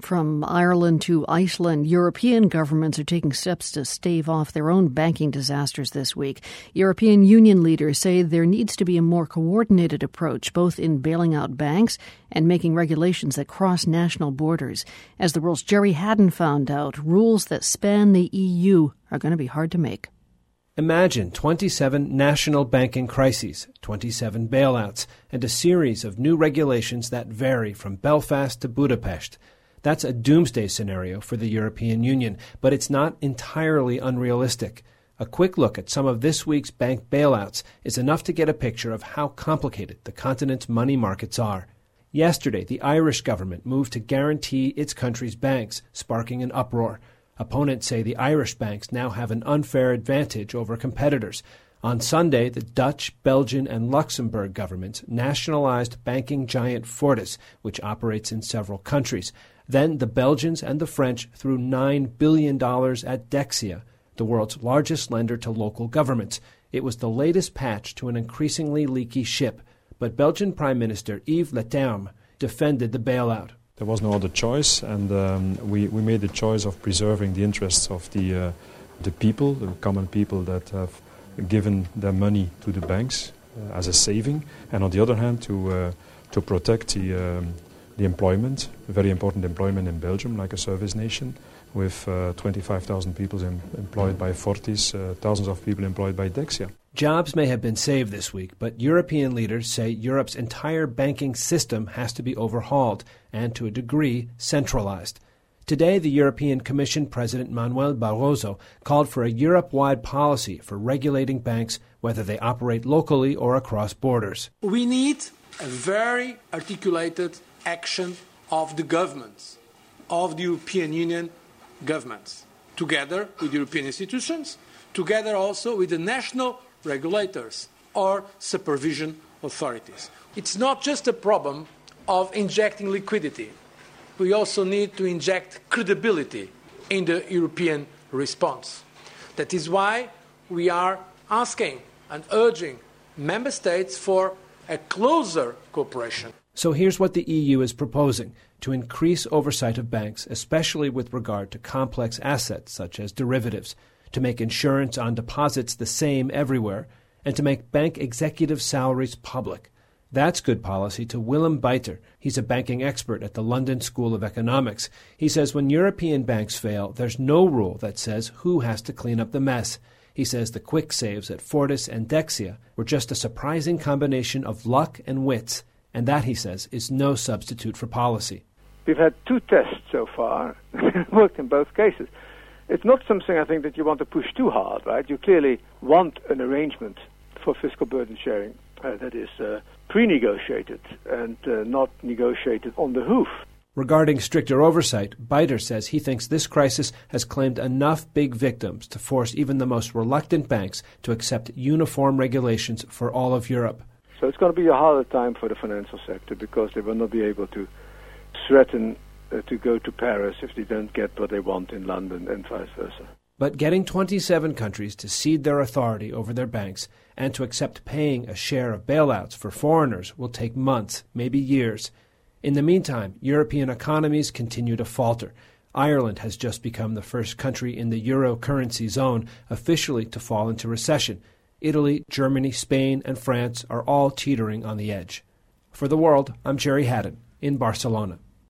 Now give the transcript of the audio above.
From Ireland to Iceland, European governments are taking steps to stave off their own banking disasters this week. European Union leaders say there needs to be a more coordinated approach, both in bailing out banks and making regulations that cross national borders. As the world's Gerry Haddon found out, rules that span the EU are going to be hard to make. Imagine 27 national banking crises, 27 bailouts, and a series of new regulations that vary from Belfast to Budapest. That's a doomsday scenario for the European Union, but it's not entirely unrealistic. A quick look at some of this week's bank bailouts is enough to get a picture of how complicated the continent's money markets are. Yesterday, the Irish government moved to guarantee its country's banks, sparking an uproar. Opponents say the Irish banks now have an unfair advantage over competitors. On Sunday, the Dutch, Belgian, and Luxembourg governments nationalized banking giant Fortis, which operates in several countries. Then the Belgians and the French threw $9 billion at Dexia, the world's largest lender to local governments. It was the latest patch to an increasingly leaky ship. But Belgian Prime Minister Yves Leterme defended the bailout. There was no other choice, and we made the choice of preserving the interests of the people, the common people that have given their money to the banks as a saving, and on the other hand to protect the employment, very important employment in Belgium, like a service nation, with 25,000 people employed by Fortis, thousands of people employed by Dexia. Jobs may have been saved this week, but European leaders say Europe's entire banking system has to be overhauled and, to a degree, centralized. Today, the European Commission President Manuel Barroso called for a Europe-wide policy for regulating banks, whether they operate locally or across borders. We need a very articulated action of the governments, of the European Union governments, together with European institutions, together also with the national regulators or supervision authorities. It's not just a problem of injecting liquidity. We also need to inject credibility in the European response. That is why we are asking and urging member states for a closer cooperation. So here's what the EU is proposing: to increase oversight of banks, especially with regard to complex assets such as derivatives, to make insurance on deposits the same everywhere, and to make bank executive salaries public. That's good policy to Willem Buiter. He's a banking expert at the London School of Economics. He says when European banks fail, there's no rule that says who has to clean up the mess. He says the quick saves at Fortis and Dexia were just a surprising combination of luck and wits, and that, he says, is no substitute for policy. We've had 2 tests so far. It worked in both cases. It's not something I think that you want to push too hard, right? You clearly want an arrangement for fiscal burden sharing that is pre-negotiated and not negotiated on the hoof. Regarding stricter oversight, Buiter says he thinks this crisis has claimed enough big victims to force even the most reluctant banks to accept uniform regulations for all of Europe. So it's going to be a harder time for the financial sector because they will not be able to threaten to go to Paris if they don't get what they want in London and vice versa. But getting 27 countries to cede their authority over their banks and to accept paying a share of bailouts for foreigners will take months, maybe years. In the meantime, European economies continue to falter. Ireland has just become the first country in the euro currency zone officially to fall into recession. Italy, Germany, Spain, and France are all teetering on the edge. For The World, I'm Gerry Haddon in Barcelona.